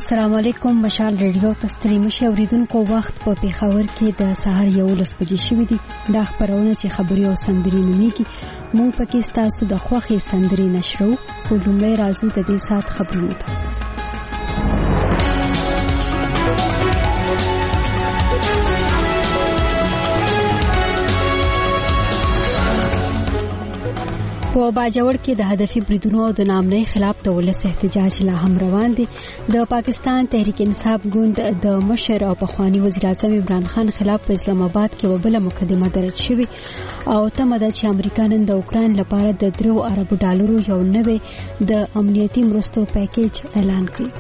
السلام علیکم. مشال ریډیو تستریم شوریدونکو وخت په پیښور کې د سهار 11 بجې شوې دي. دا خبرونه چې خبري او سندري نوميږي مونږ پکې تاسو د خوخي سندري نشرو په لومړی راځو د دې سات خبرونه ته. په باجوړ کې د هدفي بریدونو او د نامنۍ خلاف د ولس احتجاج لا هم روان دي. د پاکستان تحریک انصاف ګوند د مشر او پخوانی وزیر اعظم عمران خان خلاف په اسلام آباد کې وبله مقدمه درج شوې او تمه ده چې امریکا نن د اوکراین لپاره د $3 ارب یو نوې د امنیتي مرستو پیکیج اعلان کړي.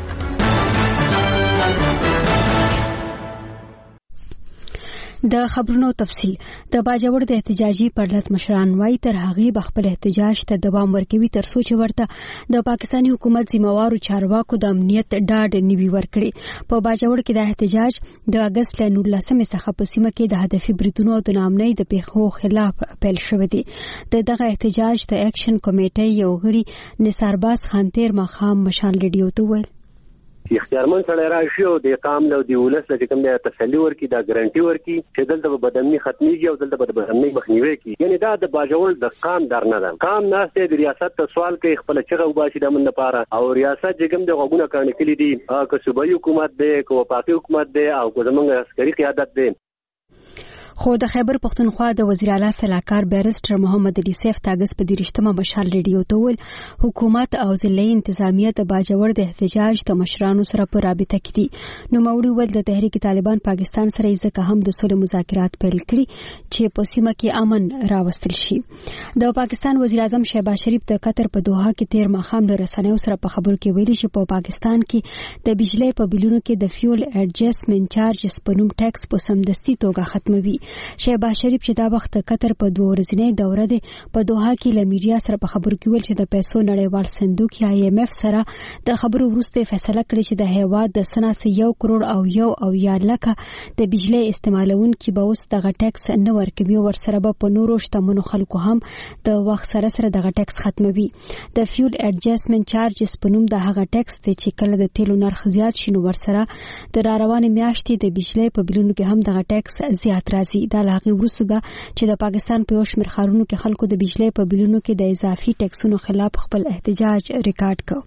د خبرونو تفصیل. د باجوړ د احتجاجي پرلط مشران وايي تر هغه بخپل احتجاج ته دوام ورکوي تر څو چې ورته د پاکستاني حکومت ذمہوارو چارواکو د امنیت ډاډ نیوي ورکړي. په باجوړ کې د احتجاج د اگست ل 19 څخه په سیمه کې د هدفي بریدونو او د نامنۍ د پیښو خلاف پیل شوی دی. دغه احتجاج د اکشن کمیټې یو غړي نثارباز خان تیر مخام مشال ریډیو ته ویل اختیارمن سره راشي او د قام له دی ولس لکه کوم د تسلی ورکی دا ګارانټي ورکی چې دلته بدامني ختميږي او دلته بدامني مخنیوي کی. یعنی دا د باجوړ د قام درنه ده. قام ناشته د ریاست ته سوال کوي خپل چغه وباسي د من لپاره او ریاست جګم د غوونه کړي کلی دي که صوبایي حکومت ده که وفاقي حکومت ده او که زمونږ عسکري قیادت ده. خو د خیبر پختونخوا د وزیر اعلی صلاحکار بیرسټر محمد علي سیف تاګس په دیرشتمه مشال ریډیو ته ویل حکومت او ضلعي انتظامیه د باجوړ د احتجاج د مشرانو سره په رابطه کې دي. نو موري ول د تحریک طالبان پاکستان سره ځکه هم د صلح مذاکرات پیل کړي چې په سیمه کې امن راوستل شي. د پاکستان وزیر اعظم شهباز شریف د قطر په دوحه کې تیر ماښام له رسنیو سره په خبرو کې ویلي چې په پاکستان کې د بجلی په بیلونو کې د فیول اډجسټمنټ چارجز په نوم ټیکس په سمدستي توګه ختموي. شهباز شریف چې دا وخت قطر په 2 ورځنۍ دوره ده په دوحه کې له میډیا سره په خبرو کې ویل چې د پیسو نړیوال صندوق یا IMF سره د خبرو وروسته فیصله کړې چې د هیواد د سناس 1 کروڑ او 1 لک د بجلی استعمالونکو به اوس دغه ټیکس نه ورکوي ور سره په نورو شتمنو خلکو هم د وخت سره دغه ټیکس ختموي. د فیول اډجسټمنټ چارجز په نوم د هغه ټیکس چې کله د تیلو نرخ زیات شي نو ور سره د روانې میاشتې د بجلی په بیلونو کې هم دغه ټیکس زیات راځي. دا لاغي وروسته ده چې د پاکستان په یو شمېر ښارونو کې خلکو د بجلی په بیلونو کې د اضافي ټیکسونو خلاف خپل احتجاج ریکارډ کړ.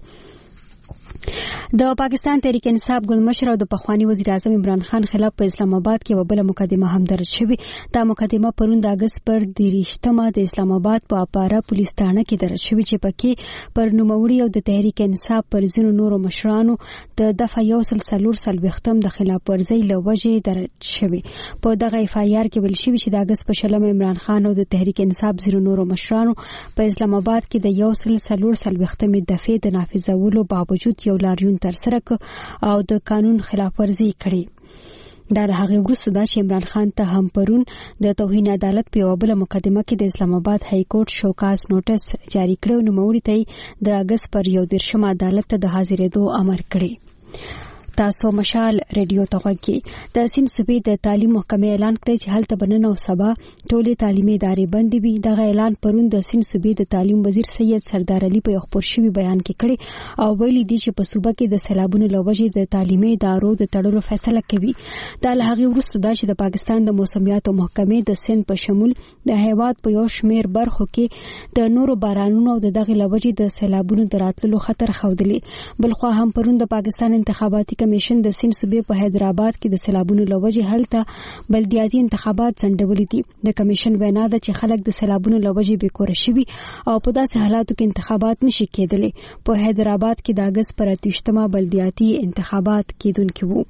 د پاکستان تحریک انصاف ګوند مشر او د پخوانی وزیر اعظم عمران خان خلاف په اسلام آباد کې وبله مقدمه هم درج شوې. دا مقدمه پرون د اگست پر 23 د اسلام آباد په اپاره پولیس تھانه کې درج شوې چې پکې پر نوموړي او د تحریک انصاف پر ځینو نورو مشرانو د دفعه 140 د خلاف ورزۍ له وجې درج شوې. په دغه FIR کې ویل شوی چې د اگست په 20 عمران خان او د تحریک انصاف ځینو نورو مشرانو په اسلام آباد کې د 140 دفعې د نافذولو باوجود یو لاریون تر سره او د قانون خلاف ورزي کړي. دا هغه وروسته دا چې عمران خان ته هم پرون د توهین عدالت په یو بل مقدمه کې د اسلام آباد های کورټ شوکاز نوټس جاری کړو. نو موري ته د اگست پر 11 عدالت ته د حاضرېدو امر کړی. تاسو مشال ریډیو ته غوږی. د سیند صوبې د تعلیم محکمې اعلان کړی چې هلته بنن او سبا ټولې تعلیمي ادارې بند وي. دغه اعلان پرون د سیند صوبې د تعلیم وزیر سید سردار علي په یو خبر شوی بیان کې کړی او ویلي دی چې په صوبه کې د سیلابونو له وجې د تعلیمي ادارو د تړلو فیصله کوي. دا له هغه وروسته دا چې د پاکستان د موسمیاتو محکمې د سیند په شمول د هیواد په یو شمېر برخو کې د نورو بارانونو او دغه له وجې د سیلابونو دراتلو خطر خوندلی. بلخو هم پرون د پاکستان انتخاباتي کمیشن د سیند صوبې په حیدرآباد کې د سیلابونو له وجې هلته بلدیاتي انتخابات ځنډولي دي. د کمیشن وینا ده چې خلک د سیلابونو له وجې بېکوره شوي او په داسې حالاتو کې انتخابات نشي کېدلی. په حیدرآباد کې د اگست پر 28 بلدیاتي انتخابات کېدونکي وو.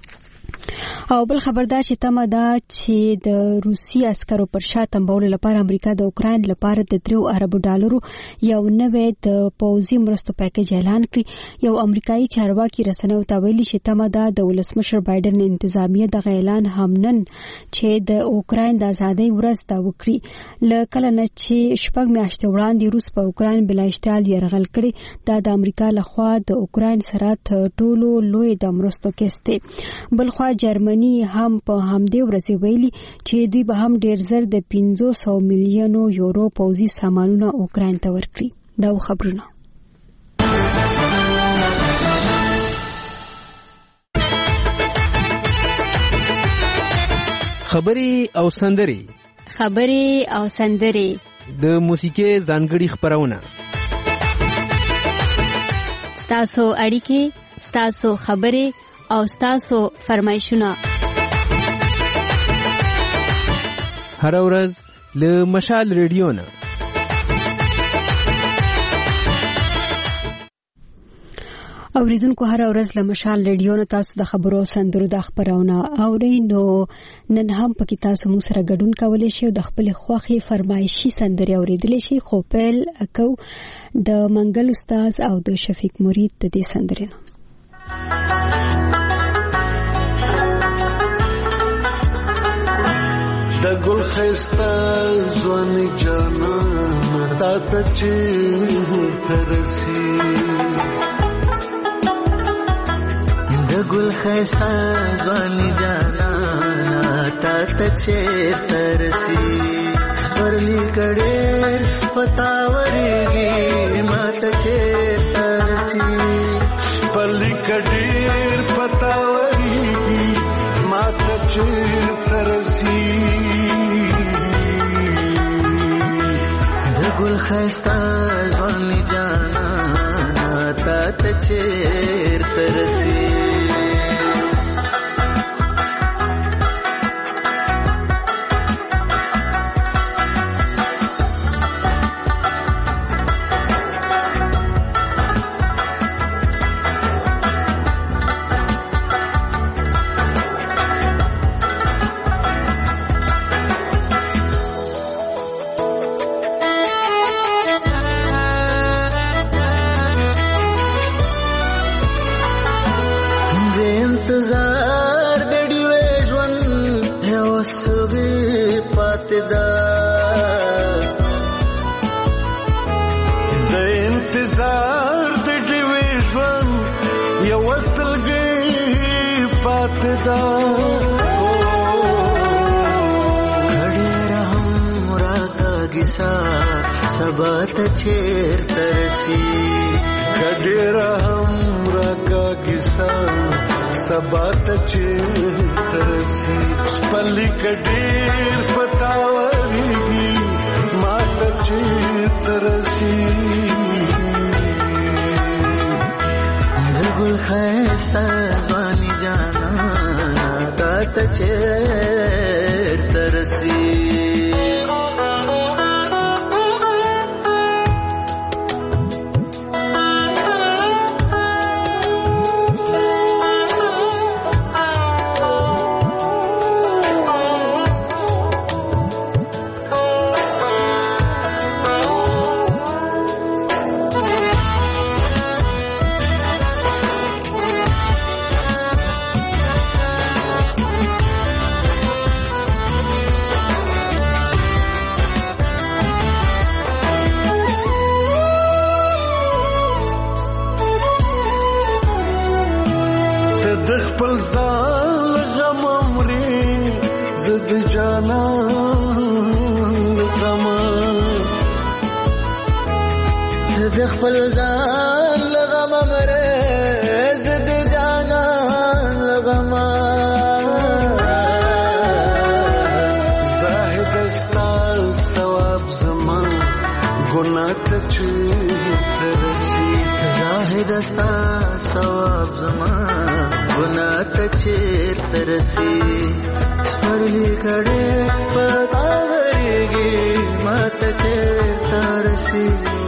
او بل خبردار چې تمه ده چې د روسي عسکرو پر شا تنبول لپاره امریکا د اوکراین لپاره د $3 ارب یو نوې د پوځي مرستو پیکیج اعلان کړی. یو امریکایي چارواکي رسنیو ته ویلي چې تمه ده د ولسمشر بایدن انتظامیه د اعلان همنن چې د اوکراین د ازادۍ ورځ دا وکړي. لکه نه چې شپږ میاشتې وړاندې روس په اوکراین بلاشتال یرغل کړی. دا د امریکا لخوا د اوکراین سره ټولو لوی د مرستو کېسته. بلخوا جرمني هم په همدې ورځ ویلي چې دوی به هم ډیر زر د 500 میلیون یورو پوځي سامانونه اوکراین ته ورکړي. دا خبرونه خبرې او سندرې د موسیقي ځانګړي خبرونه ستاسو اړیکې ستاسو خبرې او ستاسو فرمایشونه هر ورځ له مشال ریډیو نه اوریدونکو هر ورځ له مشال ریډیو نه تاسو د خبرو سندرو د خبرونه اورئ. نو نن هم پکې تاسو موږ سره ګډون کولی شئ او د خپل خوښي فرمایشي سندرې اوریدلی شئ. خو پیل کو د منګل استاد او د شفیق مرید د دې سندرې نه. د ګل خسته ځوان جانا تا ته چې ترسي د ګل خسته ځوان جانا تا ته چې ترسي پرلی کړه پتا ورګي مات چې ترسي پرلی کړه پتا ورګي مات چې ترسي ګل خسته ځوان جانا تا ته چیر ترسي انتظار د ډیوې ژوند یو سوي پاتې ده د انتظار د ډیوې ژوند یو سلګي پاتې ده کړي رحم راکاږي سبا ته چیر ترسي کړي رحم راکاږي سبا ته چیر ترسي پلی کډیر پتاوريږي ما ته چیر ترسي ګل خسته ځواني جانا تا ته چیر ترسي د خپل ځان غم مري زد جانا غم د خپل ځان غم مري زد جانا غم زاهد استا ثواب زمان ګناه ته ترسي زاهد استا ثواب زمان ګناه ته چیر ترسي سپرلی کړه پتا ورګي ماته چیر ترسي.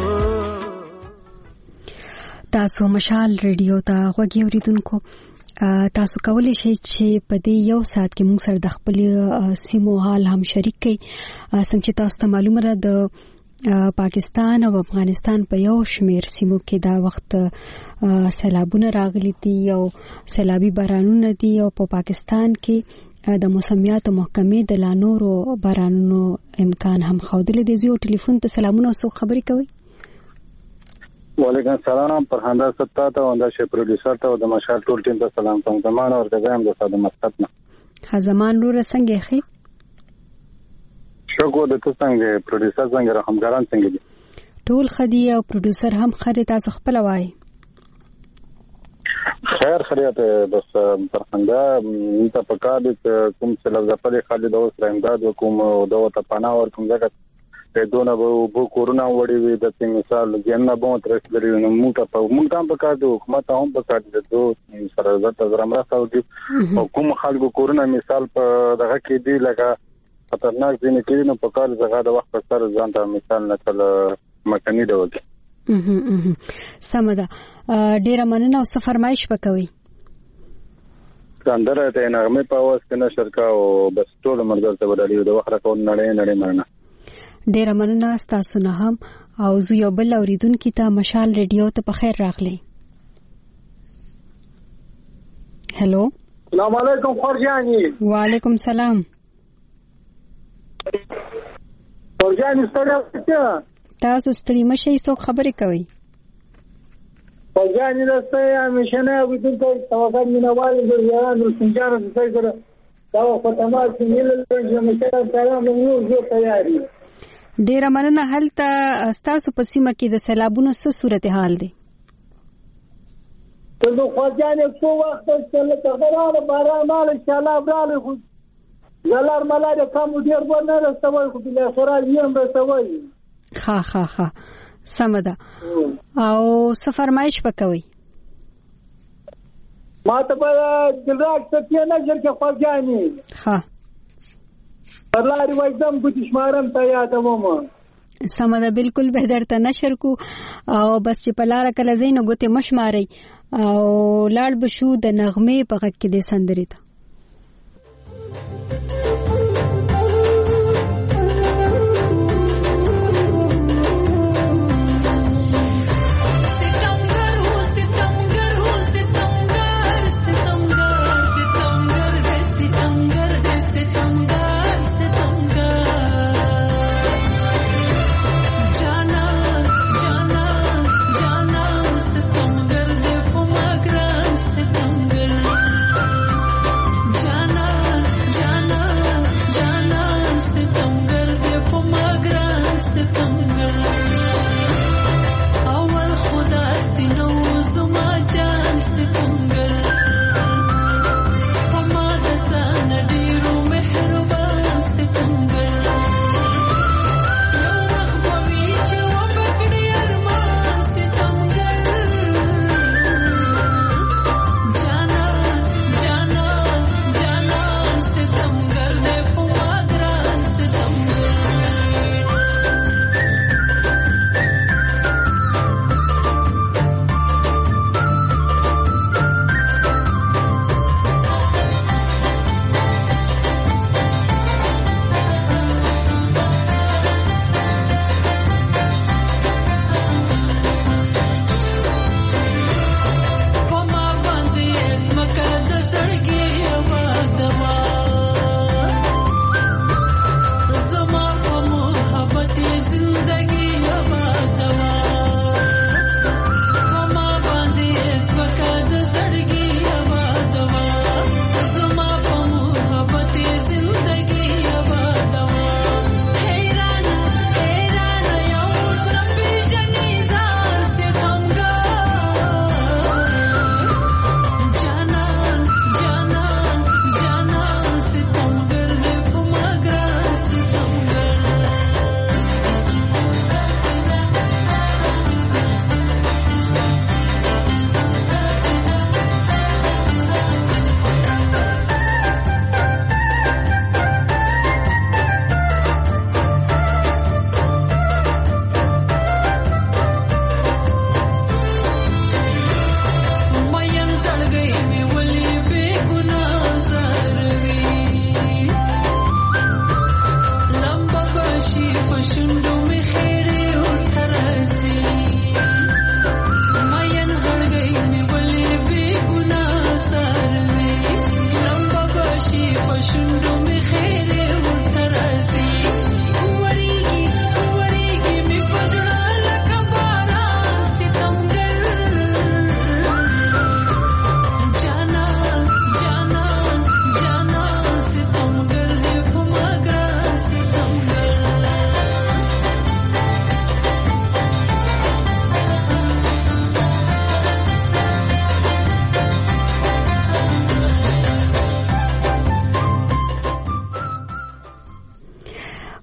تاسو مشال ریډیو ته غوږی اوریدونکو تاسو کولی شئ چې په دې یو ساعت کې موږ سره د خپل سیمو حال هم شریک کړئ. څنګه چې تاسو ته معلومه ده د پاکستان او افغانستان په یو شمیر سیمو کې دا وخت سیلابونه راغلي دي او سیلابي بارانونه دي او په پاکستان کې د موسمیاتو محکمې د لا نورو بارانونو امکان هم ښودلی دی. زه ټلیفون ته سلامونه او څوک خبرې کوي؟ وعلیکم السلام فرهنده ستا ته او د شی پروډوسر ته او د مشال ټول ټیم ته سلام کوم. زمان اور دغم د ساده مقصد نه خزمان لور څنګه خې شکو د څنګه پروډوسر څنګه همکاران څنګه دي؟ ټول خدي او پروډوسر هم خره تاسو خپل وای خیر خیریت بس فرخنده انت پکار دې کوم څه لږه په خالد اوس رانداد کوم دوه ته پناه ور کوم ځکه ته دونه بو کورونا وړي وي د مثال جننه بو تر لري نو موږ هم پکار دي حکومت هم پکار دي دوه سره زړه زرمرا او کوم خلکو کورونا مثال په دغه کې دی لکه خطرناک ځینې کړي نو پکار زغه د وخت پر سره ځان ته مثال نکله مکني ډول سمدا ډیر مننه او فرمایش وکوي څنګه ته نغمه په واس کې نشر کا او بس ټول مرګ ته ودرې د وخت راکون نړۍ مننه ډیر مننه تاسو نه هم او زه یو بل اوریدونکو ته مشال ریډیو ته په خیر راغلی هلو السلام علیکم خورجانی وعلیکم السلام خورجانی ستړی تاسو ستړي مشي څو خبرې کوي خورجانی راسته همیشه نه ویدونکو توګه مینوال د یارانو سنجار څه سره دا په تماس کې نیل چې مشه سلام نو زه تیاری ډیر مننه هلته تاسو په سیمه کې د سیلابونو څه صورتحال دی نو خورجانی څو وخت چې له غرانه باران مال ان شاء الله براله خو زلار ملاره کوم ډیر ونه راستوي خو بل اخره یم راستوي ها سمدا او سفرمایش وکوي ما ته په دلراک ته نه جرګه خورجانی ها پرلاری وایدم ګوت شمارم ته یادوم سمدا بالکل به درته نشر کو او بس چې پلار کله زینو ګوت مشماري او لاړ بشو د نغمه په غږ کې د سندري ته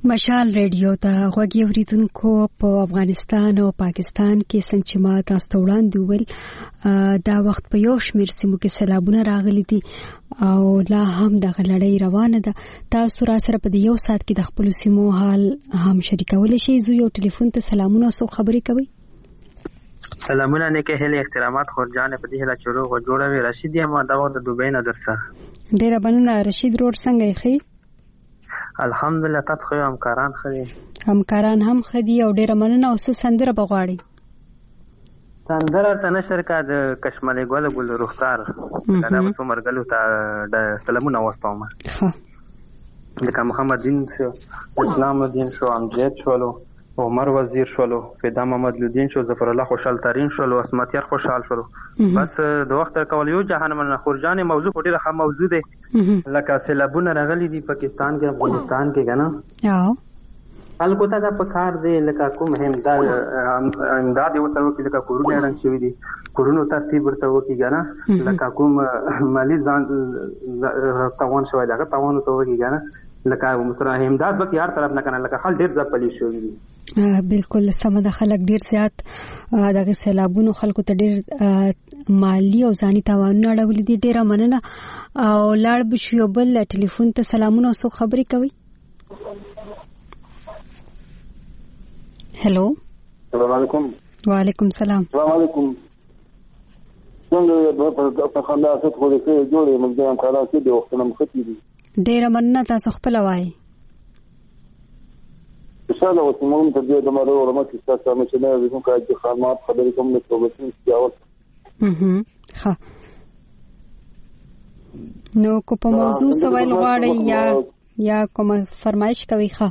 مشال ریډیو ته غوږی اوریدونکو په افغانستان او پاکستان کې څنګه چې ما تاسو وړاندې ویل دا وخت په یو شمېر سیمو کې سیلابونه راغلي دي او لا هم د غلړۍ روانه ده. تاسو را سره په یو ساعت کې د خپل سیمو حال هم شریکولی شئ. زه یو ټلیفون ته سلامونه او خبرې کوي. سلامونه نیکه هلي احترامات خورجان په دې هله چورو غو جوړوي. رشید یم دا وخت د دوبۍ نه درسه. ډیره مننه رشید روډ څنګه یې؟ الحمدلله تاسو خو همکاران خدي همکاران هم خدي او ډیره مننه. او څه سندره بغواړي؟ سندره ته نشر کا د کشمالي ګل ګل روختار دا په مرګلو ته د سلامونه واستوم. ها لکه محمد دین شو، اسلام الدین شو، امجد شولو، عمر وزیر شولو، فدا محمد لودین شو، ظفر الله خوشحال ترین شولو، اسمت یار خوشحال شولو. بس د وخت کول یو جهان من خورجان موضوع ډیره ښه موضوع ده. لکه سیلابونه راغلي دي پاکستان کې افغانستان کې کنه خلکو ته دا پکار دی لکه کوم امداد یو څلور کې لکه کورونه رنګ شوي دي کورونو ترتیب ورته وکړي کنه لکه کوم مالی ځان تاوان شوی دا تاوان ته وکړي کنه لکه مثلا امداد به هر طرف نه کنه لکه خل ډیر ځپلی شوی دي. بالکل سم ده. خلک ډیر زیات دغه سیلابونو خلکو ته ډیر مالی او ځاني تاوانونه اړولي دي. ډیره مننه. او لاړ بشو بل ټلیفون ته سلامونه او خبرې کوي. هلو السلام علیکم. وعلیکم السلام. السلام علیکم. څنګه په خندا ست خو دې جوړې موږ هم کارا کې د وخت نه مخکې دي. ډیره مننه. تاسو خپل وایي انشاءالله وسمون ته دې د مارو ورمت تاسو هم چې نه کوم کار د خدمات خبرې کوم نه توګه سیاوت ها نو کو په موضوع سوال غواړي یا کوم فرمایش کوي؟ ښه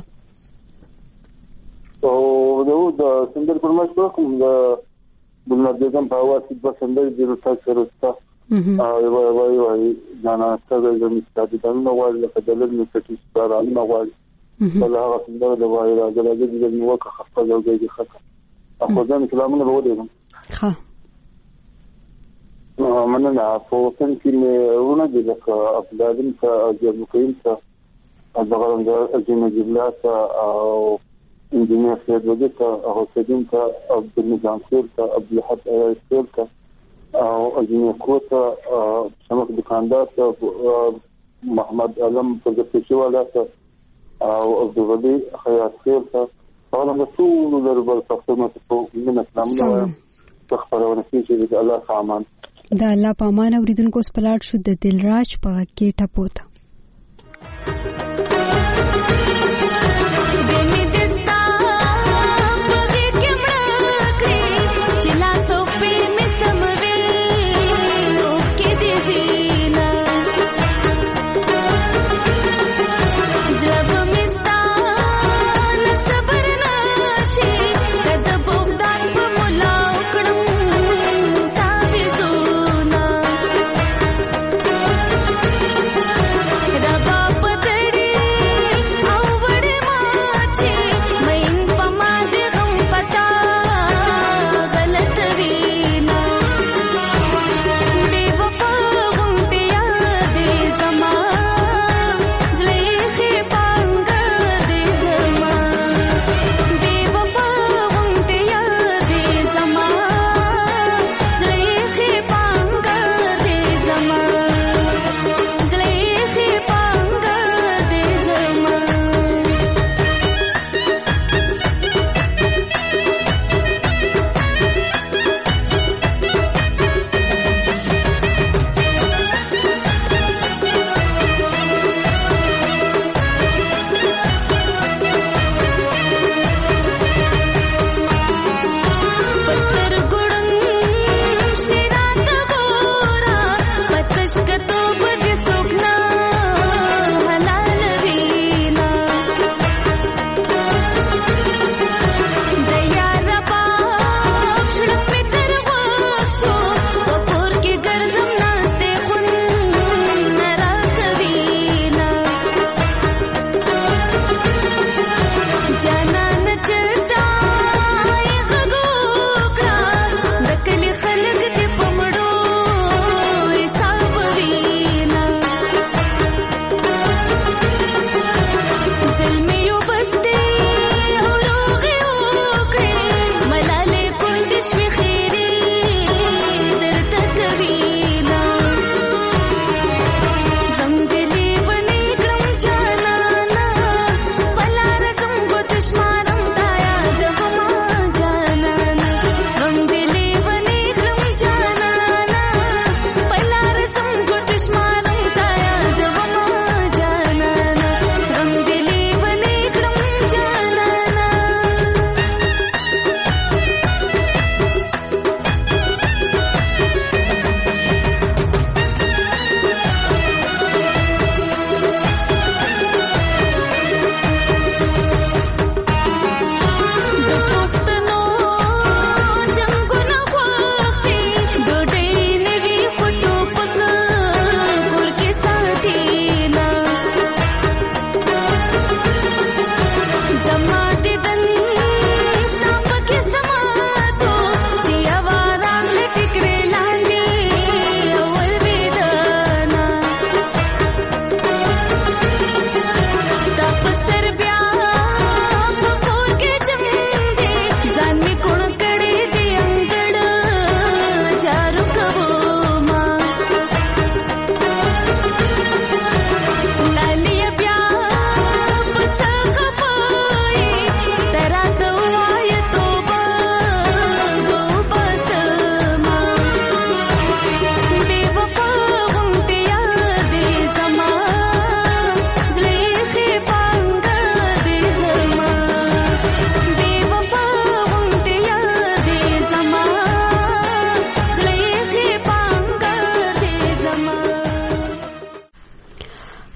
او د سندر فرمایش کوم د بلنځم په واسطه د سندر د تاسو سره وای جانا څنګه د مستعد نو وای له دلل نو څه ستاره نه وای بل هغه څنګه د وای راځي د موکه خپل ځای خطر اخو ځان کلامونه وروړم. ها مننه. په څنګه کې ونه دي لکه افغانستان ته د مقیم ته دغه د جنجبلات او انجینیر سید وجه ته او سیدین ته عبد النظام خیر ته عبد الحد خیر ته او انجینیر کوته شمک دکاندار ته محمد علم پرځپشي والا ته او عبد الغنی خیاط خیر ته او موږ ټول دربل پښتون ته من اسلام نو خبرونه چې د الله سامان د الله پامان اوریدونکو سپلاټ شو د دلراج په کې ټپوت.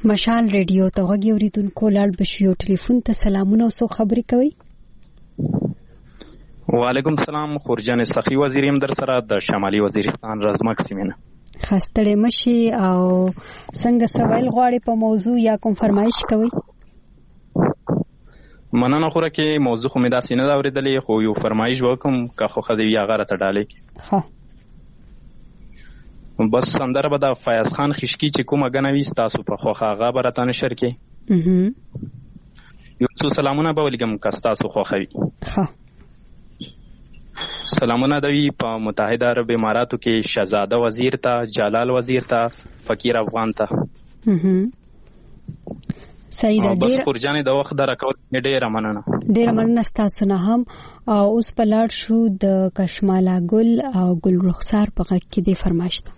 مشال ریډیو ته غوږی اوریدونکو لاړ بشو ټلیفون ته سلامونه او خبرې کوي. وعلیکم السلام. خورجان سخی وزیریم در سره د شمالي وزیرستان رزمک سیمینه. خاستړې مشي او څنګه سوال غواړي په موضوع یا کوم فرمایش کوي؟ مننه خوره کې موضوع خو مې داسې نه دا اورېدلې خو یو فرمایش وکم که خو خدای یا غره ته ډالې کې. ها بس سندره به د فیاض خان خشکی چې کومه غنوي تاسو په خوخه هغه به راته نشر کې. یو څو سلامونه به ولګم که تاسو خوښوي. ها سلامونه دوی په متحده عرب اماراتو کې شهزاده وزیر ته، جلال وزیر ته، فقیر افغان ته. صحیح ده. بس خورجانې د وخت د راکول ډېره مننه. ډېره مننه ستاسو نه هم. اوس په لاړ شو د کشمالا ګل او ګل رخسار په غږ کې د فرمایش ته.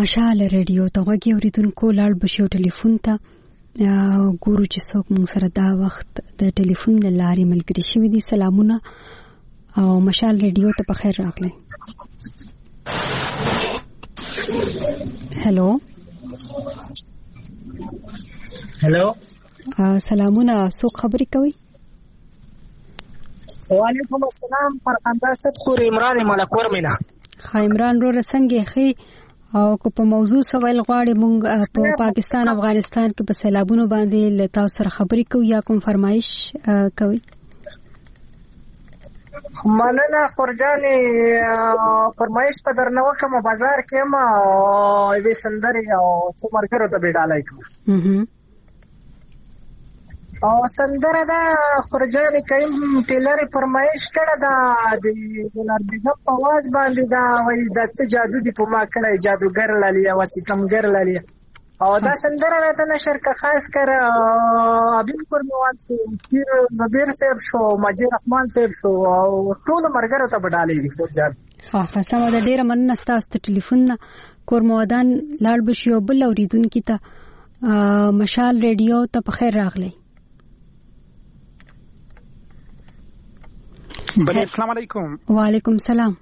مشال ریډیو ته غوږی اوریدونکو لاړ بشو ټلیفون ته ګورو چې څوک موږ سره دا وخت د ټلیفون د لارې ملګری شوی دي. سلامونه او مشال ریډیو ته په خیر راغلی. هلو هلو سلامونه، څوک خبرې کوي؟ وعلیکم السلام، فرخنده صدقور عمران ملکور مینا. عمران رو څنګه خي او کو په موضوع سوال غواړي مونږ په پاکستان افغانستان کې په سیلابونو باندې لتا سره خبرې کوي یا کوم فرمایش کوي؟ مننه خورجانې، فرمایش په درنه وکم بازار کې ما وې سندري او څومره ته بیډالای کوم او سندره دا خورجانې کیم پیلر فرمایش کړه دا د ګلار بیگم په आवाज باندې دا وایي د څه جادو دی په ما کړه جادوګر لالي او ستمګر لالي او دا سندره راته نشر کا خاص کر ابي پرموان سي پیر زبیر صاحب شو ماجي رحمان صاحب شو او ټول مرګره ته بدالې دي خورجان. ها سم دا ډیره مننه ستاسو ټلیفون کورمودان لاړ بشي او بل اوریدونکو ته مشال ریډیو ته په خیر راغلی. بله السلام علیکم. وعلیکم السلام.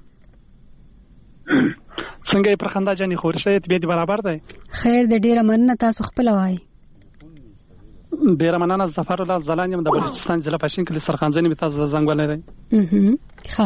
څنګه پر خندا جاني خورشه طبيعت برابر ده؟ خیر د ډیره مننه، تاسو خپل وای. ډیره مننه. ظفر الله زلان یم د بلوچستان ضلع پښین کلی سرخانځنی به تاسو زنګ ولرئ. ښه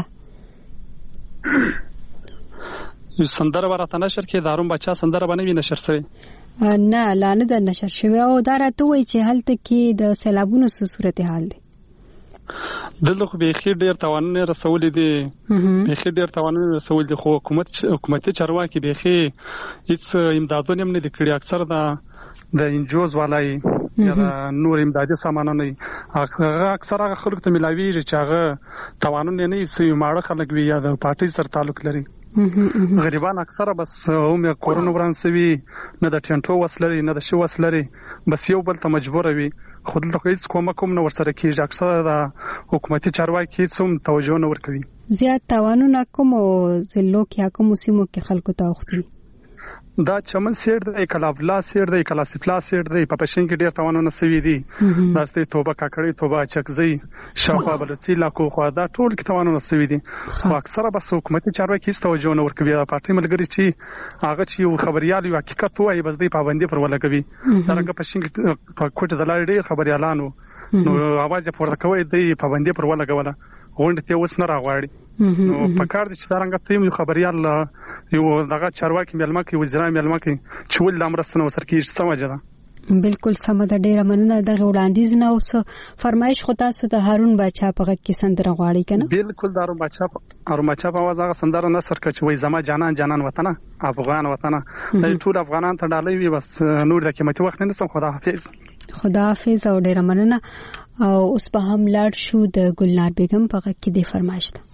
سندره ورته نشر کې داروم بچا سندره باندې نشر شوی نه لانه د نشر شوی او دا راته وای چې هلته کې د سیلابونو صورتحال دی. دلته خو به خیر ډیر توانونه رسول دي، به خیر ډیر توانونه رسول دي، خو حکومتي چارواکي به خیر هیڅ امدادونه هم نه دي کړی. اکثر د انجوز والای یا نور امدادي سامانونه اکثر هغه خلک ته ملاویږي چې هغه توانونه نه سي ماړه خلک وي یا د پارټي سره تعلق لري. غریبان اکثر بس هم کورونه وران سوي، نه د ټینټو وسلري نه د شو وسلري، بس یو بل ته مجبور وي. خو دلته هیڅ کومه کوم نه ورسره کیږي. اکثر د حکومتي چارواکي هیڅ هم توجه نه ورکوي. زیات توانونه کوم ضلعو کې کوم سیمو کې خلکو ته وختي دا چمن سیډ دی، کلابلا سیډ دی، کلاسفلا سیډ دی، په پښین کې ډیر توانونه سوي دي. داسته توبه کاکړی، توبه چکزی، شاوخوا بلوڅي لاکو خو دا ټول کې توانونه سوي دي. خو اکثره بس حکومتي چارواکي هیڅ توجه نه ورکوي. پارټي ملګری چې هغه چې یو خبريال یو حقیقت وایي بس دی پابندي پر ولګوي. درنګ پښین کې په کوټه د لارې ډیر خبريالانو نو اواز پورته کوي دی پابندي پر ولګوله غونډه ته اوس نه راغواړي. نو په کار دي چې درنګ ته یو خبريال یو دغه چارواکي ملما کې وزرا ملما کې چې ول امرستنه وسر کې سمجه ده. بالکل سم ده. ډیره مننه. د وړاندیز نه اوس فرمایش خو تاسو د هارون بچا په غږ کې سندره غواړي کنه؟ بالکل د هارون بچا په आवाज هغه سندره نصر کچ وای زما جانان جانان وطن افغان وطن ټول افغانان ته ډالۍ وي. بس نور د قیمتي وخت نه نسم. خدا حافظ. خدا حافظ او ډیره مننه. او اوس په هم لاړ شو د ګلنار بیگم په غږ کې د فرمایش ده.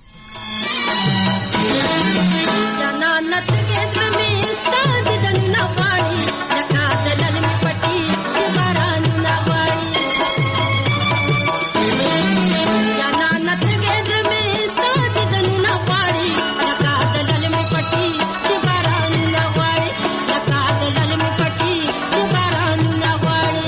جانانت کې زمي ستاد دنه واري لکه دلل می پټي چې باران نه واري. جانانت کې زمي ستاد دنه واري لکه دلل می پټي چې باران نه واري لکه دلل می پټي چې باران نه واري.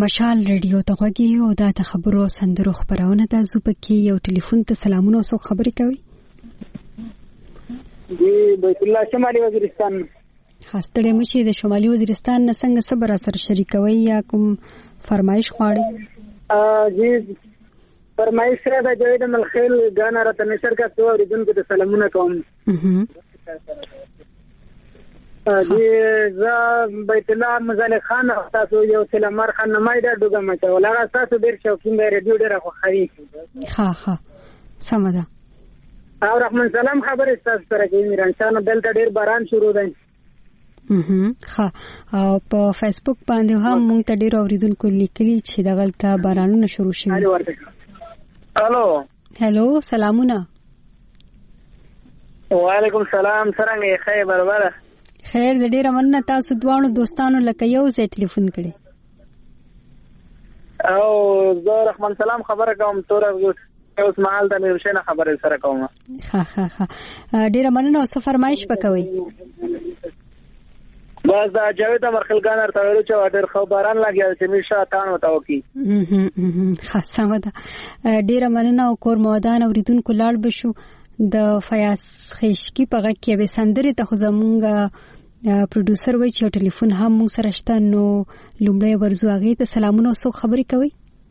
مشال ریډیو ته غوږی او دا د خبرو سندرو خبرونه د زوبکی یو ټلیفون ته سلامونه او خبرې کوي. دی بیت الله شمالي وزیرستان. خاصه مشي د شمالي وزیرستان نه څنګه صبر سره شریکوي یا کوم فرمایش غواړي؟ جی فرمایش سره د جوید ملخیل غانا راتن نشر کا تو اوریدونکو ته سلامونه کوم. دی ز بیت الله مزل خان تاسو یو سلامار خان نمایدا ډوګه مچا ولا تاسو ډیر شوقین دی ریډیو ډیر خو خري. ها سمدا. او رحمان سلام خبر تاسو سره کې میران شان دلته ډیر باران شروع دی. ها او په فیسبوک باندې هم مونږ ته ډیر اوریدونکو لیکلي چې دغلته بارانونه شروع شوي. هالو سلامونه. وعلیکم السلام څنګه خیر برابر؟ خیر د ډیره مننه تاسو دوانو دوستانو لکه یو ځای ټلیفون کړي. او زه رحمان سلام خبره کوم تور اوس مهال د مې نه خبره سره کوم. ها ډیره مننه او څه فرمایش وکوي؟ بس دا جاوید مرخلګان ارته ویلو چې ډېر خو باران لګیا چې میشه تان وتاو کی. خاصه ده ډیره مننه او کور مودان اوریدونکو لاړ بشو د فیاض خیشکی په غږ کې به سندري ته خو زمونږ پروډوسر وای چې ټلیفون هم مو سره شته نو لومړی ورزو هغه ته سلامونه او څوک خبرې کوي.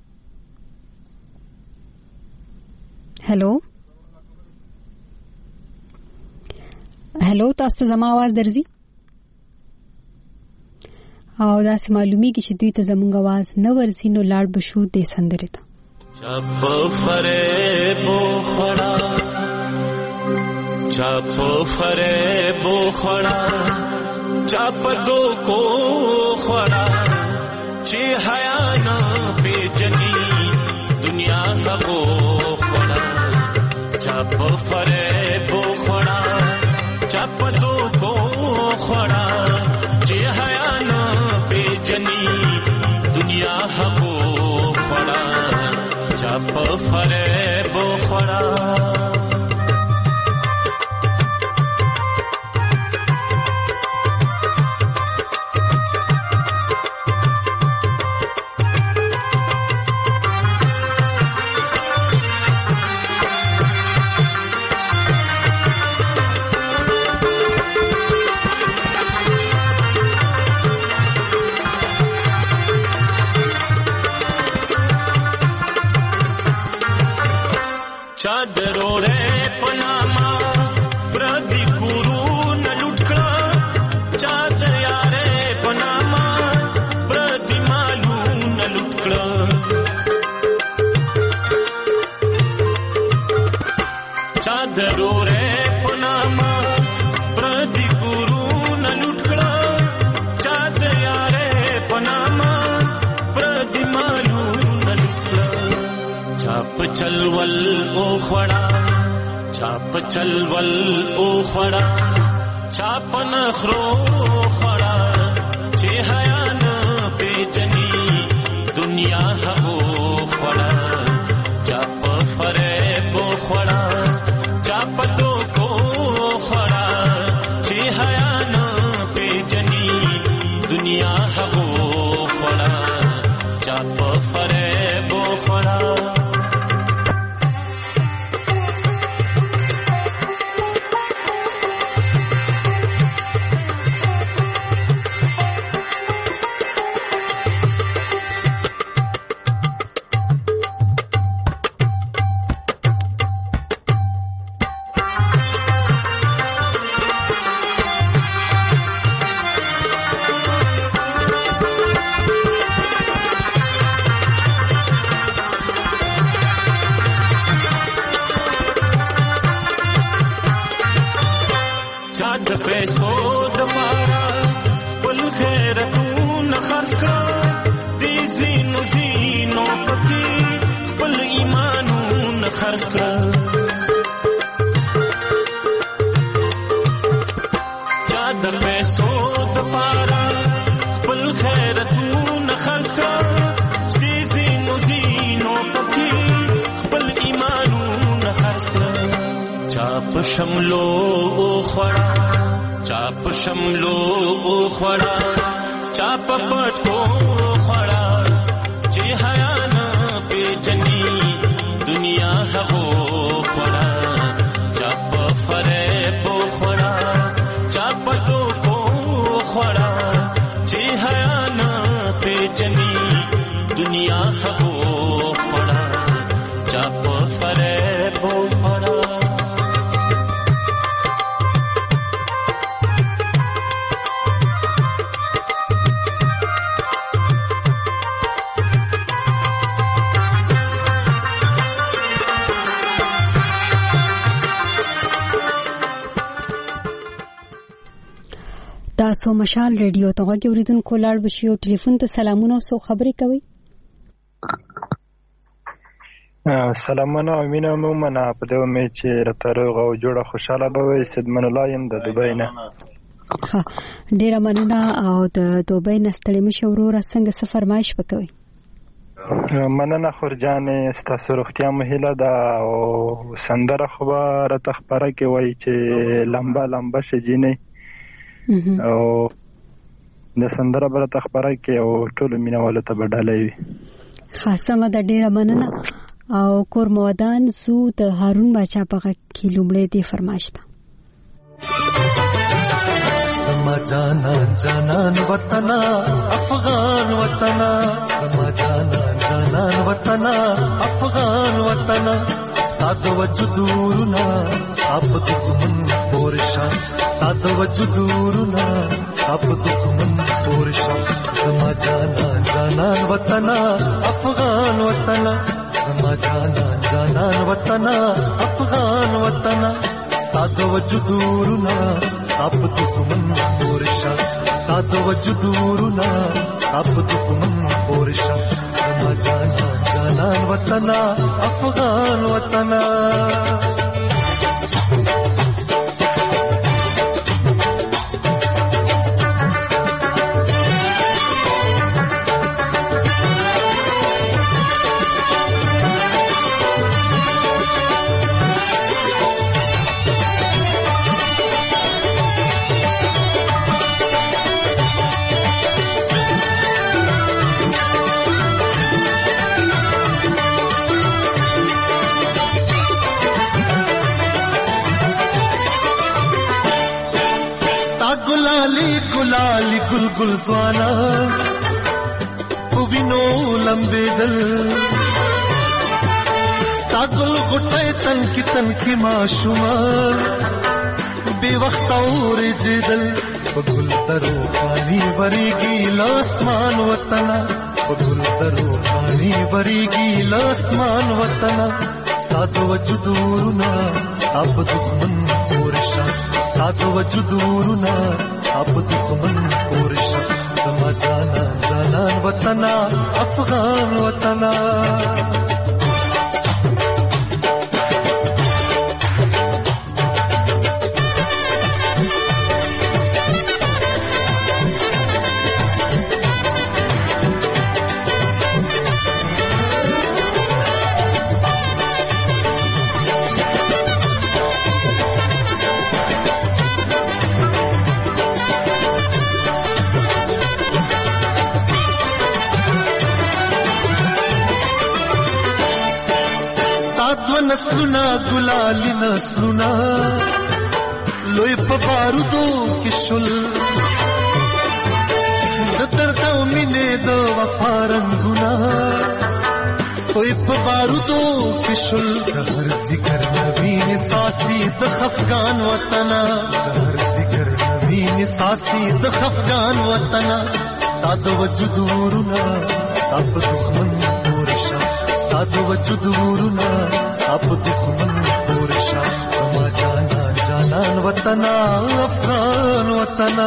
هلو تاسو زما आवाज درځي او دا سه معلومیږي چې دوی ته زمونږ आवाज نه ورځي نو لاړ بشو د سندري ته. چپ فریب خړا چپ فریب خړا چپ دو کو خړا چې حیا نه پیجنی دنیا هغو خړا چپ فریب خړا چپ دو کو خړا چې حیا نه پیجنی دنیا هغو خړا چپ فریب خړا. चादरो रे पनामा प्रदी गुरु न लुटकड़ा चाद यारे पनामा प्रदी मालू न लुटकड़ा चादरो रे पनामा प्रदी गुरु न लुटकड़ा चाद यारे पनामा प्रदी मालू न लुटकड़ा चाप चलवल ओ खड़ा चाप चलवल ओ खड़ा चाप नखरो खड़ा चे हया न बेचनी दुनिया हो खड़ा चाप फरेब खड़ा चाप दो को खड़ा चे हया न बेचनी दुनिया हो खड़ा चाप फरेब खड़ा. चाद पैसो दपारा पल खैरतून खर्च का दीजीनो जीनो पति पल ईमानून खर्च का चाद पैसो दपारा पल खैरतून खर्च का दीजीनो जीनो पति पल ईमानून खर्च का चाप शमलो खड़ा चाप शमलो खड़ा चाप पटको खड़ा هغو خورا چا په فریب خورا چا په توپو خورا چې حیا نه پیژني دنیا هغو خورا چا په فریب خورا تاسو مشال ریډیو ته غوږی اوریدونکو لاړ بشي او ټلیفون ته سلامونه او خبرې کوي. سلامونه او مینه مو منه په دې امید چې راته روغ او جوړه خوشاله به وي. سیدمن الله یم د دوبۍ نه. ها ډیره مننه او د دوبۍ نه ستړي مشه وروره څنګه څه فرمایش وکوي؟ مننه خورجانې ستاسو روغتیا مو هیله ده او سندره خو به راته خپره کې وایي چې لمبه لمبه شجینې او د سندره بل تخبره کې او ټول مینوالو ته بداله وي. خاصه مده ډیره مننه او کور مودان سو د هارون باچا په کې لومړی دی فرمایشته. سما جانان جانان وطنا افغان وطنا سما جانان جانان وطنا افغان وطنا ستاد وجودورنا اپ دښمن پورشا ستاد وجودورنا اپ دښمن پورشا سما جانان جانان وطنا افغان وطنا سما جانان جانان وطنا افغان وطنا ستاد وجودورنا اپ دښمن پورشا ستاد وجودورنا اپ دښمن پورشا سما جانان جانان وطنا افغان وطنا गुलाली गुलगुल स्वाना उविनो लंबे दल स्तागुल गुटे तन की माशुमान बेवक्त और जिदल गुल दरो पानी बरीगी लासमान वतना गुल दरो पानी बरीगी लासमान वतना स्ताद वजुदूरना अब दुश्मन पोरशा स्ताद वजुदूरना अब दुश्मन पोरशा समा जानान जानान वतना अफगान वतना नस्लुना गुलाली नस्लुना लोई बारूदो किशुल दर्द मिने दो वफा रंगुना तोई बारूदो किशुल हर जिक्र नवीन सासी द खफगान वतना हर जिक्र नवीन सासी द खफगान वतना साद वजुदूरना अब दुश्मन पोरशा साद वजुदूरना अब दुश्मन पोरशा समा जानान जानान वतना अफगान वतना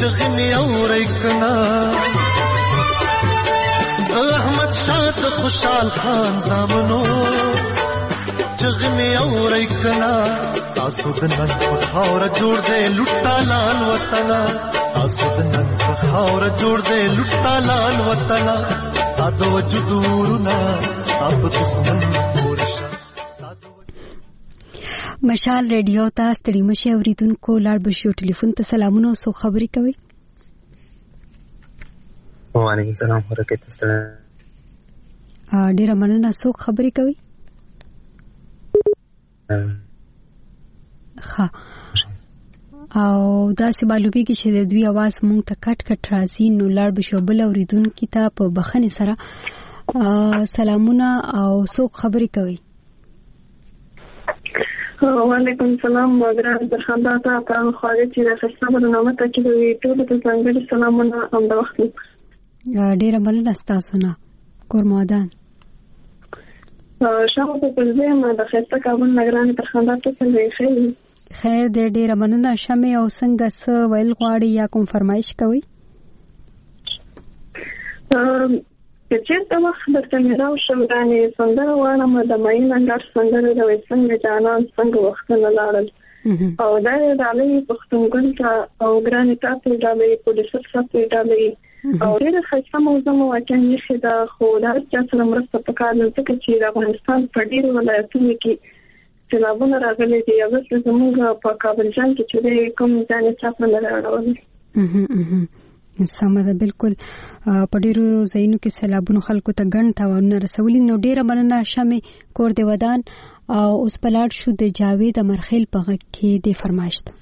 چغې مې اورئ کنا احمد شاه خوشحال خان زامنو چغې مې اورئ کنا ستاسو د نن په خاوره جوړ دی لوټا لال وطنا ستاسو د نن په خاوره جوړ دی لوټا لال وطنا ستاسو وجود ورونه ستاسو دښمن ورشه مشال ریډیو ته ستړي مشه اوریدونکو لاړ بشو ټلیفون ته سلامونه او خبرې کوي. وعلیکم السلام ورحمت الله. ډیره مننه. څوک خبرې کوي؟ ها او دا سی معلومیږي چې د دوی आवाज مونږ ته کټ کټ راځي نو لاړ بشو بل اوریدونکو ته په بخښنې سره سلامونه او څوک خبرې کوي؟ وعلیکم السلام ګران درخاندا ته خواږه چې د خصه برنامه ته کې دوی ټول ته څنګه سلامونه هم د وخت ډیره مننه تاسو نه کورمادان شاو په پرځه ما د خصه کابل نگران درخاندا ته څنګه خیر دې ډیره مننه. شمه او څنګه څه ویل غواړي یا کوم فرمایش کوي؟ چې دا وخت درته میراو شمرانې سندره وانه د ماین انګار سندره د وسنګ جانان څنګه وخت نه لاړل او دا د علي پختونګل ته او ګرانې تاسو د علي پولیس څخه د علي او ډېر خاصه موضوع واقعا یې دا خو دا چې سره مرسته پکاره ځکه چې د افغانستان په ډېرو ولایتونو کې سیلابونه راغلي دي او زموږ په کابل جان کې چې کوم ځای څخه نه راغلي سمه ده بالکل په ډیرو ځایونو کې سیلابونو خلکو ته ګڼ تاوانونه رسولي نو ډیره مننه شمه کور دی ودان او اوس پلاړ شو د جاوید امرخیل په غږ کې د فرمایش ته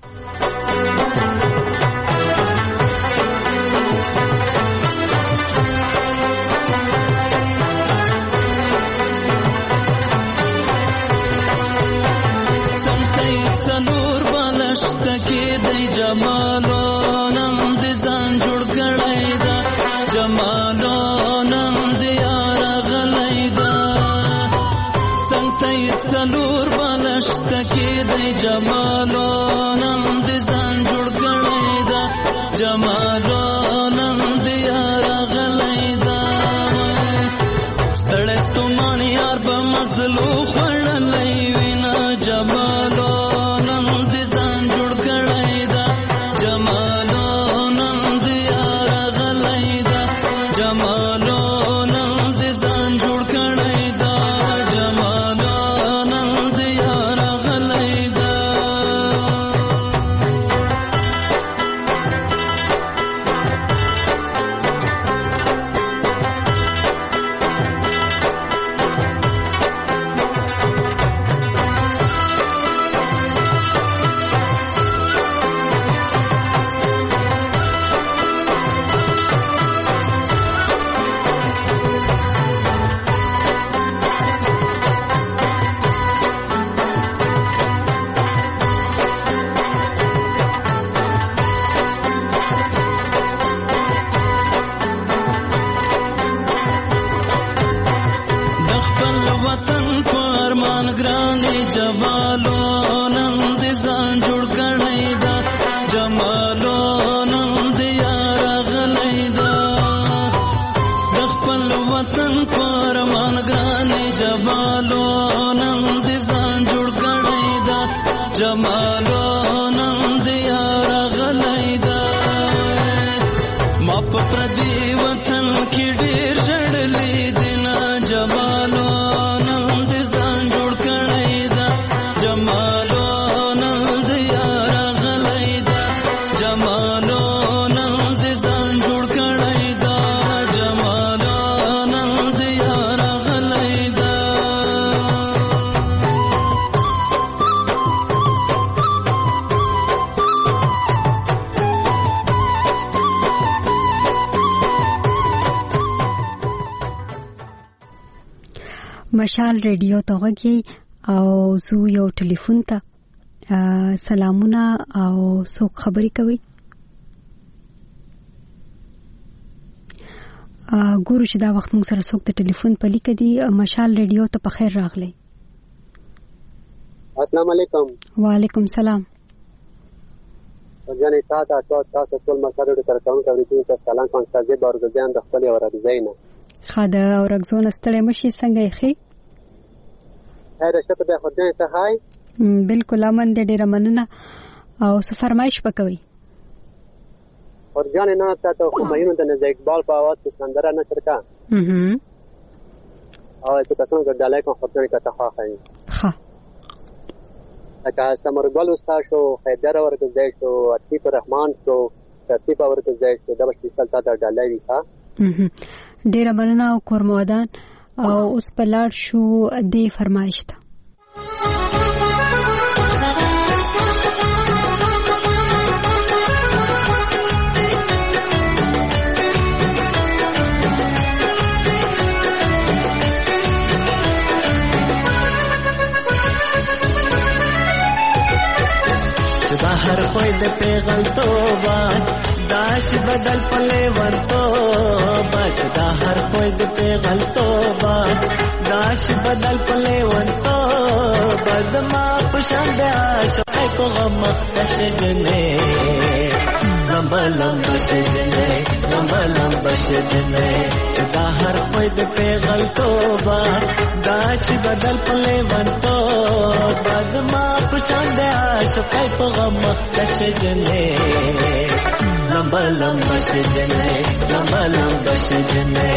مشال ریډیو ته وګي او زو یو ټلیفون ته سلامونه او څوک خبرې کوي؟ ګورو چې دا وخت موږ سره څوک د ټلیفون په لیک دی. مشال ریډیو ته په خیر راغلی. السلام علیکم. وعلیکم سلام. جانې تاسو ټول مسایل د کارکونکو اوریدونکو ته سلام کوم. تاسو به ورځان د خپل ورځینه خاده اورګزون ستړي مشي څنګه یې خیر شته به خدای ته هاي بالکل امن دې ډیر مننه او څه فرمایش وکوي. ورځان نه تاسو کومه د نزا اقبال په आवाज کې سندره نه ترکا او چې تاسو ګډالای کوم خدای ته خاخای ها اکا سمرګل استاد شو حیدر ورکزای شو عتیق رحمان شو ترتیب ورکزای شو د بشي سلطات ډالای ښا ډیر مننه او کورمودان او اوس په لاړ شو دې فرمایش ته. هر خوی د پیغل توبه داش بدل پله ور توبه دا هر خوی د پیغل توبه داش بدل پله ور توبه دما پشان د عاشق کو غم مخشجنه لمبلم بشجنه لمبلم بشجنه دا هر خوی د پیغل توبه داش بدل پله ور توبه دما پشان د عاشق کو غم مخشجنه لمبلم بشجنه لمبلم بشجنه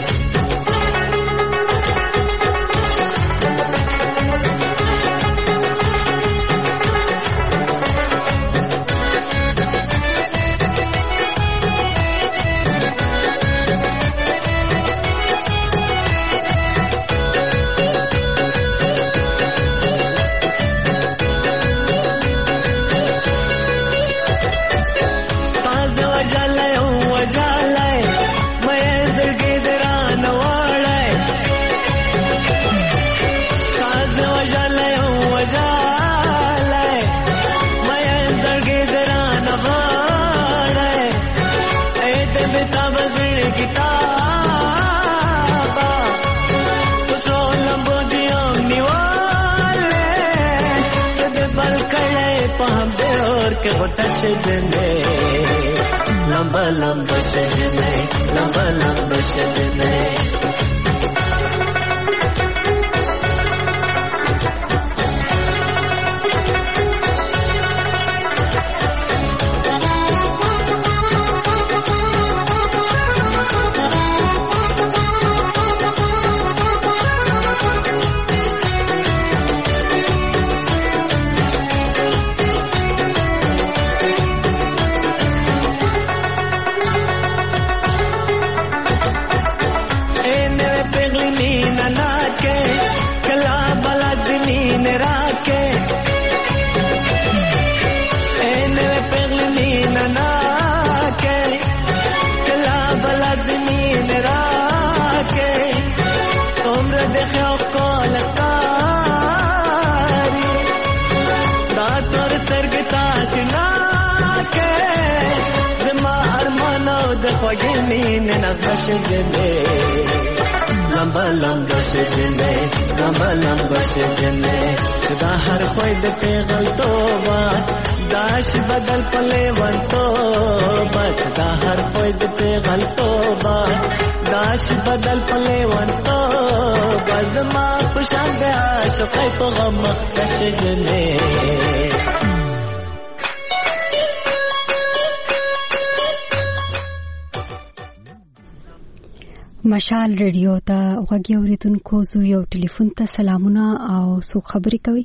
लंबा लंबा सजने लंबा लंबा सजने लंबा लंबा सजने लंबा लंबा सजने खुदा हर कोई दे गल तोबा दाश बदल पले वन तोबा खुदा हर कोई दे गल तोबा दाश बदल पले वन तोबा दमा खुशान दे आशिक को गम सजने مشال ریډیو ته وګورئ اوریدونکو زو یو ټلیفون ته سلامونه او سو خبرې کوي.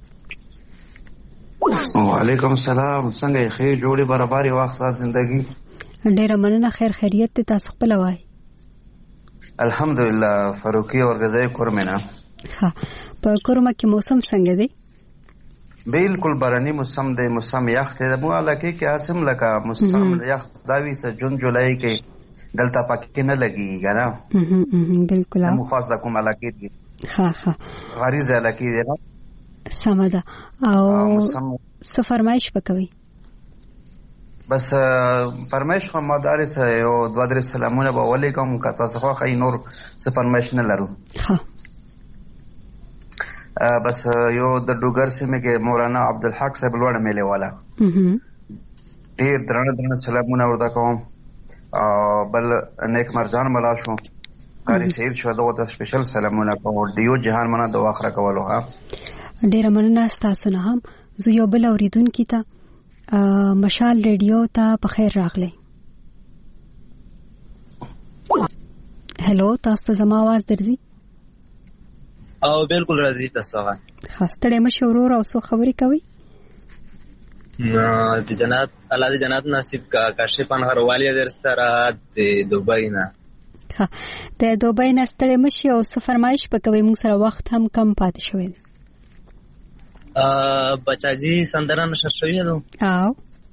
وعلیکم السلام څنګه یې خیر جوړې برابرې وخت زندگی ډیره مننه خیر خیریت ته تاسو خپل وای الحمدلله فاروقي اورګزای کورمنه ها په کورمه کې موسم څنګه دی؟ بالکل باراني موسم دی موسم یخ دی مو علاقه کې اسم لکه موسم یخ داوی سه جون جولای کې دلته پکې نه لګي غنا بالکل مو خاص د کوم علاقه دی ها ها غریزه علاقه دی سمده او څه فرمایش وکوي بس فرمایش خو مدارس یو دوه درې سلامونه به ولیکم که تاسو خو خی نور څه فرمایش نه لرو ها بس یو د ډوګر سیمه کې مولانا عبدالحق صاحب لوړ میله والا ډیر درنه سلامونه ورته کوم. بل نیک مرجان ملا شو قاری سیر شو دغه ته سپیشل سلامونه کوم. دیو جهان منه د واخره کولو. ها ډیر مننه تاسو نه هم. زه یو بل اوریدونکو ته مشال ریډیو ته په خیر راغلی. هلو تاسو ته زما आवाज درځي؟ او بالکل راځي تاسو. خاصه مشه ورور او سو خبرې کوي. د جنات الله دې جنات نصیب کا کاشفان هروالي در سره د دوبۍ نه. ها د دوبۍ نه ستړي مشه او څه فرمایش پکوي. موږ سره وخت هم کم پاتې شوی. بچاجي سندره نشر شوی دو. او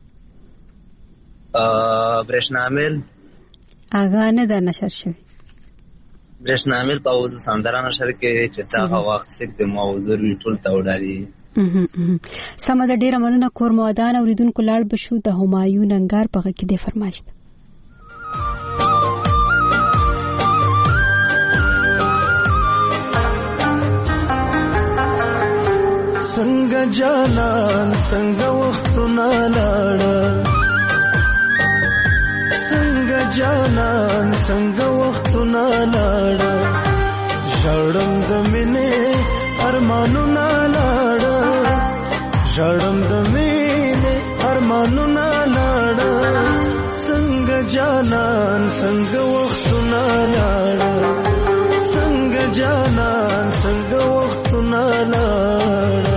برشنامل اغه نه د نشر شوی. برشنامل په وځ سندره نشر کې چې تا وخت سک د موضوع ټول تاوډالي. سمه د ډیره مننه کور مودان اوریدونکو لاړ بشو د همایون انګار په کې د فرمایش. څنګه جانان څنګه وختونه لاړه، څنګه جانان څنګه وختونه لاړه، ژړم د مینې ارمانونه لاړه، ژړم د مینې ارمانونه لاړه، څنګه جانان څنګه وختونه لاړه، څنګه جانان څنګه وختونه لاړه.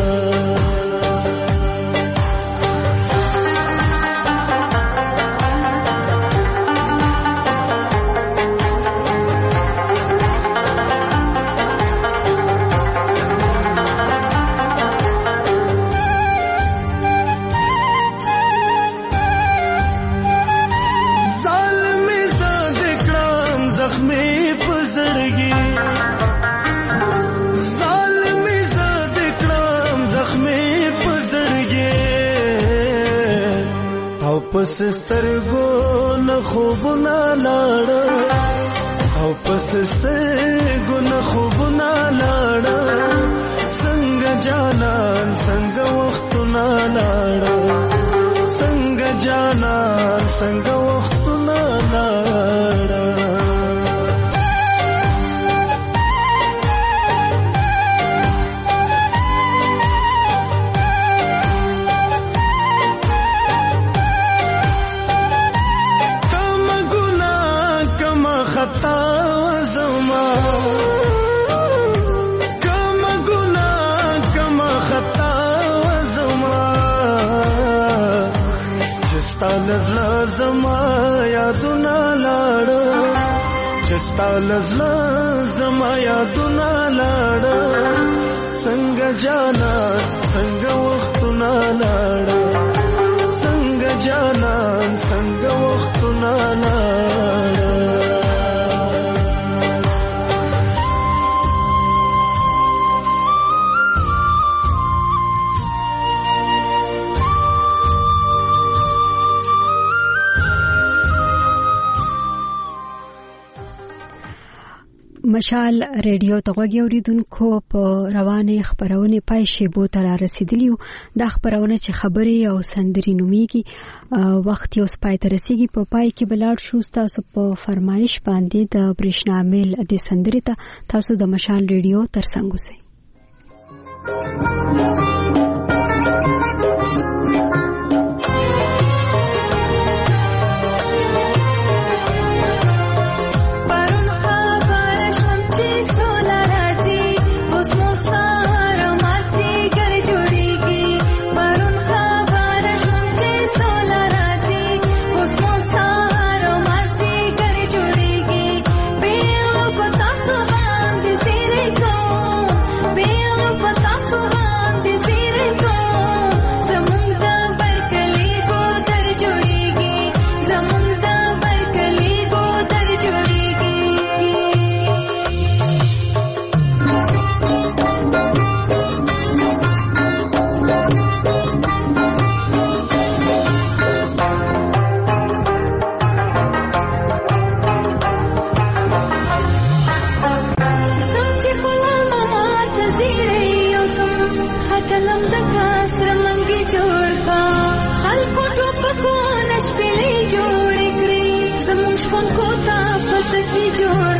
پس سترګو نه خوبونه لاړه، او پس سترګو نه خوبونه لاړه، څنګه جانان څنګه وختونه لاړه، څنګه جانان څنګه وختونه لاړه. لزلا زما یادونه لاړه، چستا لزلا زما یادونه لاړه، څنګه جانان څنګه وختونه لاړه، څنګه جانان څنګه وختونه لاړه. مشال ریډیو ته غوږی اوریدونکو په روانه خبرونه پای شیبو ته را رسیدلیو. دا خبرونه چې خبري او سندري نوميږي وخت یو سپای ته رسیږي. په پای کې بلاړ شو تاسو په فرمایش باندې د برېښنامل د سندري ته تاسو د مشال ریډیو ترڅنګ اوسئ. جوړ